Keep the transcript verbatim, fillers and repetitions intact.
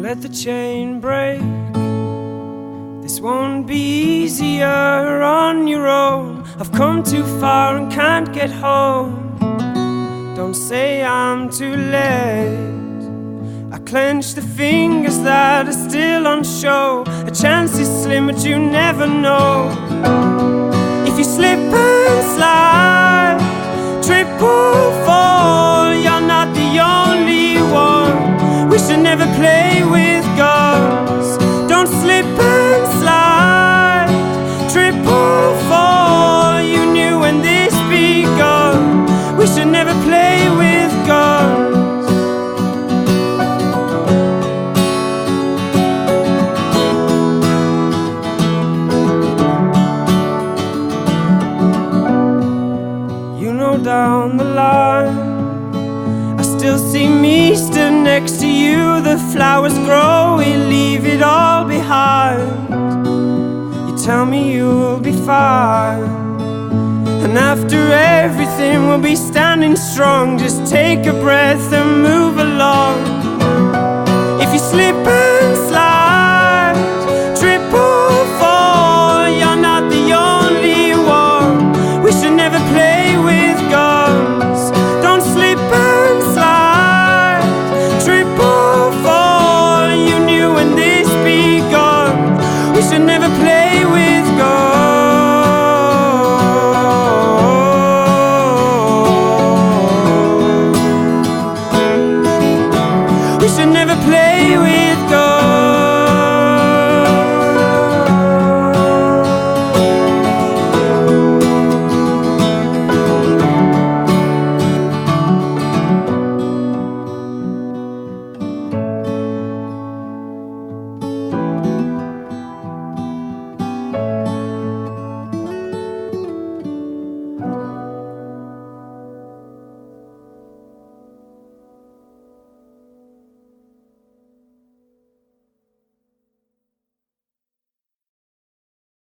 let the chain break. This won't be easier on your own. I've come too far and can't get home. Don't say I'm too late. I clench the fingers that are still on show. A chance is slim, but you never know. If you slip and slide, trip or fall, you're not the only one. We should never play with guns. Don't slip and slide, trip or fall. You knew when this begun. We should never play with guns. You know, down the line, I still see me stood next to you. The flowers grow, we leave it all behind. You tell me you'll be fine, and after everything we'll be standing strong. Just take a breath and move along. If you slip and slide,